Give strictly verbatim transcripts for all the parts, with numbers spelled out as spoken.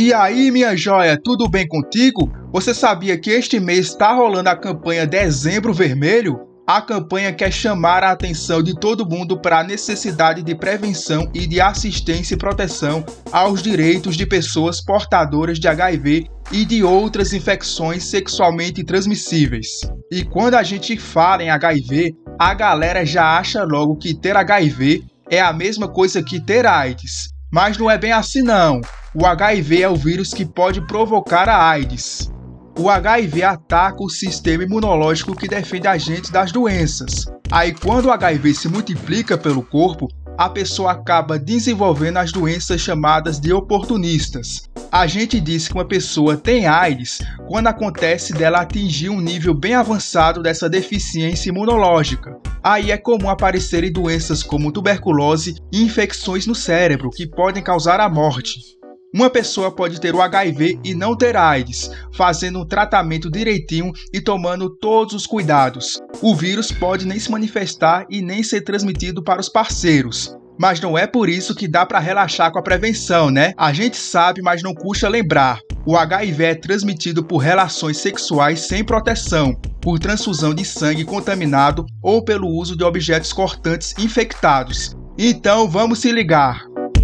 E aí, minha joia, tudo bem contigo? Você sabia que este mês está rolando a campanha Dezembro Vermelho? A campanha quer chamar a atenção de todo mundo para a necessidade de prevenção e de assistência e proteção aos direitos de pessoas portadoras de H I V e de outras infecções sexualmente transmissíveis. E quando a gente fala em H I V, a galera já acha logo que ter H I V é a mesma coisa que ter AIDS. Mas não é bem assim não. O H I V é o vírus que pode provocar a AIDS. O H I V ataca o sistema imunológico que defende a gente das doenças. Aí quando o H I V se multiplica pelo corpo, a pessoa acaba desenvolvendo as doenças chamadas de oportunistas. A gente diz que uma pessoa tem AIDS quando acontece dela atingir um nível bem avançado dessa deficiência imunológica. Aí é comum aparecerem doenças como tuberculose e infecções no cérebro que podem causar a morte. Uma pessoa pode ter o H I V e não ter AIDS, fazendo um tratamento direitinho e tomando todos os cuidados. O vírus pode nem se manifestar e nem ser transmitido para os parceiros. Mas não é por isso que dá para relaxar com a prevenção, né? A gente sabe, mas não custa lembrar. O H I V é transmitido por relações sexuais sem proteção, por transfusão de sangue contaminado ou pelo uso de objetos cortantes infectados. Então vamos se ligar!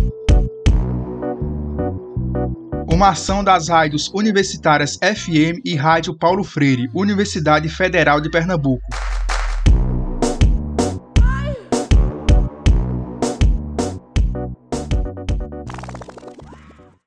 Uma ação das rádios universitárias F M e Rádio Paulo Freire, Universidade Federal de Pernambuco.